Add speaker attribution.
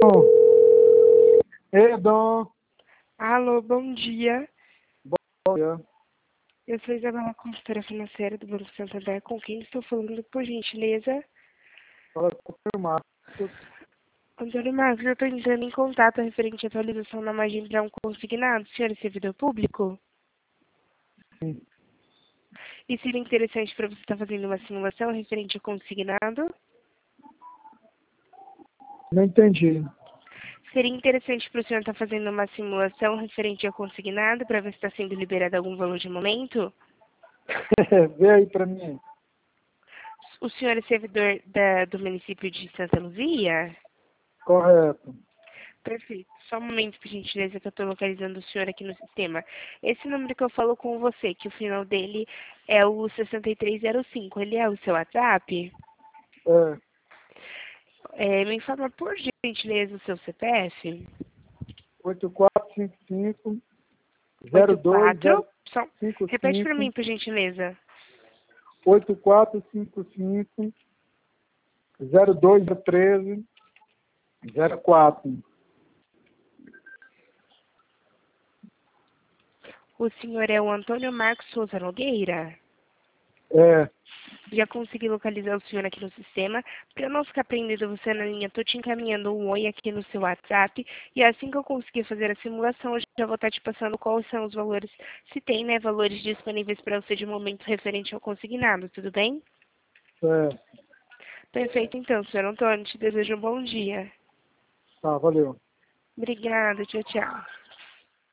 Speaker 1: Dom.
Speaker 2: Alô, bom dia.
Speaker 1: Bom dia.
Speaker 2: Eu sou Isabela, consultora financeira do Banco Santander. Com quem estou falando, por gentileza?
Speaker 1: Fala com o Marcos.
Speaker 2: Antônio Marcos, eu estou entrando em contato referente à atualização da margem para um consignado. O senhor é servidor público?
Speaker 1: Sim.
Speaker 2: E seria interessante para você estar fazendo uma simulação referente ao consignado?
Speaker 1: Não entendi.
Speaker 2: Seria interessante para o senhor estar fazendo uma simulação referente ao consignado para ver se está sendo liberado algum valor de momento?
Speaker 1: Vê aí para mim.
Speaker 2: O senhor é servidor do município de Santa Luzia?
Speaker 1: Correto.
Speaker 2: Perfeito. Só um momento, por gentileza, que eu estou localizando o senhor aqui no sistema. Esse número que eu falo com você, que o final dele é o 6305, ele é o seu WhatsApp? Me informa, por gentileza, o seu CPF?
Speaker 1: 8455
Speaker 2: 84. Só, repete para
Speaker 1: 0255
Speaker 2: mim, por gentileza.
Speaker 1: 8455 0213 04.
Speaker 2: O senhor é o Antônio Marcos Souza Nogueira? Já consegui localizar o senhor aqui no sistema. Para eu não ficar prendendo você na linha, estou te encaminhando um oi aqui no seu WhatsApp. E assim que eu conseguir fazer a simulação, eu já vou estar te passando quais são os valores, se tem, né, valores disponíveis para você de momento referente ao consignado, tudo bem? Perfeito, então, senhor Antônio. Te desejo um bom dia.
Speaker 1: Tá, valeu.
Speaker 2: Obrigada, tchau, tchau.